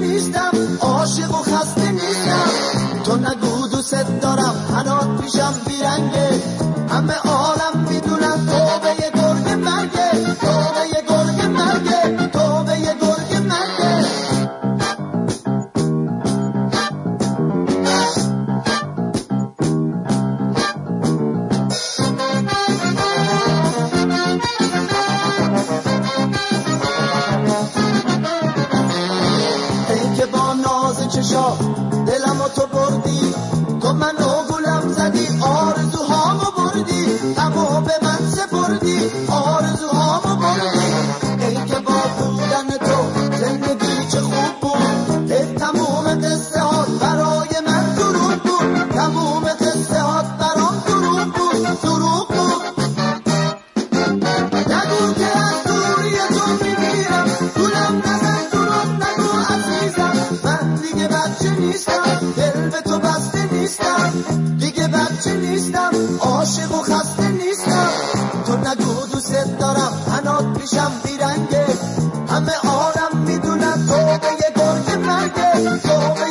نیستم، عاشق و خسته نیستم. تو نگو دوست دارم هنات پیشم بیرنگه، همه عالم میدونن توبه یه گرگ مرگه، توبه یه گرگ مرگه، توبه یه گرگ مرگه. ای که با ناز چشا دلمو تو بردی، تو منو گلم زدی، آرزوهامو بردی، غمو به من سپردی، آرزوهامو بردی. ای که با بودن تو زندگی چه خوب بود، ای تموم قصه هات برای من دروغ بود، تموم قصه هات برام دروغ بود، دروغ بود. نگو که از دوری تو میمیرم، گلم نزن دروغ نگو عزیزم. من دیگه بچه نیستم، دل به تو بسته نیستم، دیگه بچه نیستم، عاشق و خسته نیستم. تو نگو دوست دارم هنات پیشم بیرنگه، همه عالم میدونن توبه یه گرگ مرگه، توبه